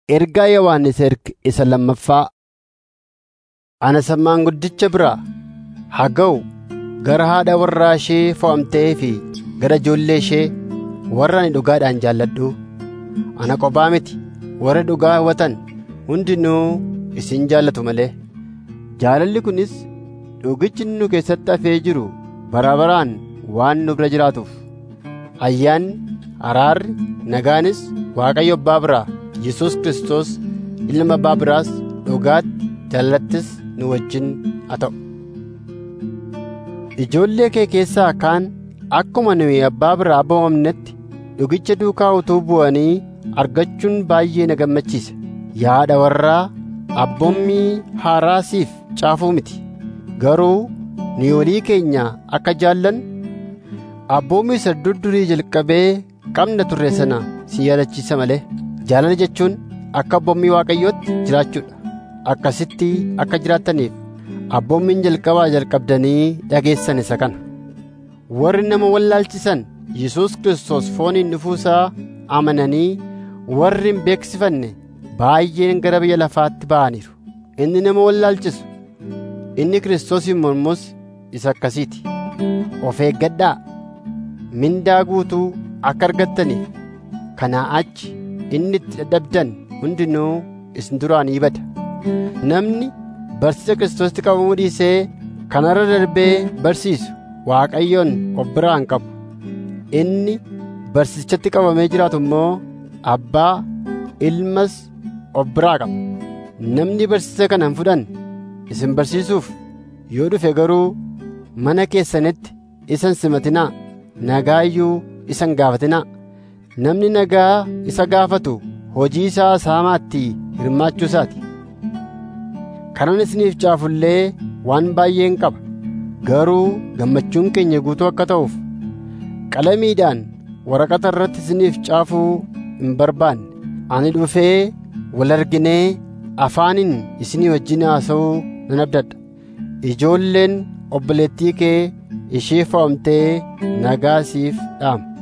Ergaa Yohannis isa lammaffaa. Ana sammaan guddicha biraa haa ga'u gara haadha warraa ishee fo'amtee fi gara ijoollee ishee warra ani dhugaadhaan jaalladhu. Ana qophaa miti, warra dhugaa hawwatan hundinuu isin jaallatu malee. Jaalalli kunis dhugichi nu keessatti hafee jiru bara baraan waan nu bira jiraatuuf. Ayyaanni, araarri, nagaanis Waaqayyo Abbaa biraa, Yesuus Kiristoos Ilma Abbaa biraas dhugaatti jaalattis nu wajjin haa ta'u. Ijoollee kee keessaa kaan akkuma nuyi Abbaa biraa abboomamnetti dhugicha duukaa utuu bu'anii argachuun baay'ee na gammachiise. Yaa haadha warraa, abboommii haaraa siif caafuu miti, garuu nu walii keenya akka jaallannu abboommii isa durii jalqabee qabna turre sana si yaadachiisa malee. Jaalala jechuun akka abboommii Waaqayyootti jiraachuudha. Akkasitti akka jiraattaniif abboommiin jalqabaa jalqabdanii dhageessan isa kana. Warri nama wallaalchisan Yesuus Kiristoos fooniin dhufuusaa amananii warri hin beeksifanne baay'een gara biyya lafaatti ba'aniiru. Inni nama wallaalchisu, inni Kiristoosiin mormus isa akkasiiti. Of eeggadhaa, mindaa guutuu akka argattaniif. Kanaa achi inni itti dadhabdan hundinuu isin duraan ni bada. Namni barsiisa Kiristoositti qabamuu dhiisee kanarra darbee barsiisu Waaqayyoon of biraa hin qabu. Inni barsiisichatti qabamee jiraatu immoo Abbaa, Ilmas of biraa qaba. Namni barsiisa kana hin fudhanne isin barsiisuuf yoo dhufe garuu mana keessanitti isa hin simatinaa, nagaa iyyuu isa hin gaafatinaa. Namni nagaa isa gaafatu hojii isaa saamaatti hirmaachuu isaati. Kanan isiniif caafullee waan baay'een qaba, garuu gammachuun keenya guutuu akka ta'uuf qalamiidhaan waraqata irratti isiniif caafuu hin barbaanne. Ani dhufee wal arginee afaaniin isinii wajjin haasa'uu nan abdadha. Ijoolleen obboleettii kee ishee fo'amtee nagaa siif dhaamu.